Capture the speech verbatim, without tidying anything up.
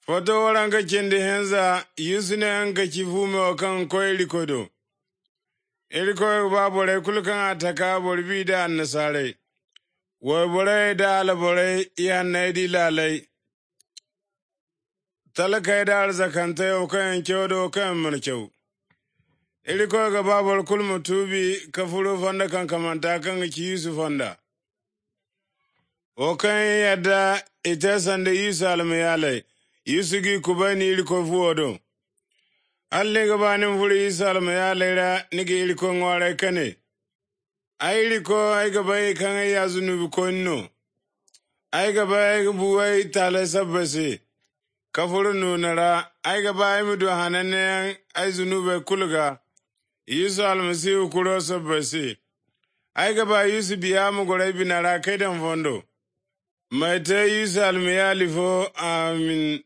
Foto waranga kendi henza yusune anga kifume wakan ko ilikodo. Iliko babore kulukan ataka borbi da annasare. Wabore da alabore iyan naidi lalai. Talaka da arzakanta wakan kyodo wakan mulkyau. Iliko ga babor kulmu tubi kafuru fonda kan kamanta kan ki Yusuf fonda. Wakan yadda ita sanda Yusu almayalai. Yusugi kubani iliko fuodo. Alle gabanin furi Isa almayalai ra nige iliko ngware kane. Ai iliko ai gabai kan ya zunubi konno. Ai gabai buwai tale sabbase. Kafuru nunara ai gabai mudu hanane ai zunube kulga. Yusu almasihu kuro sabbase. Ai gabai Yusu biya mu gore binara kaidan fondo. Mai ta Yusu almayali fo amin.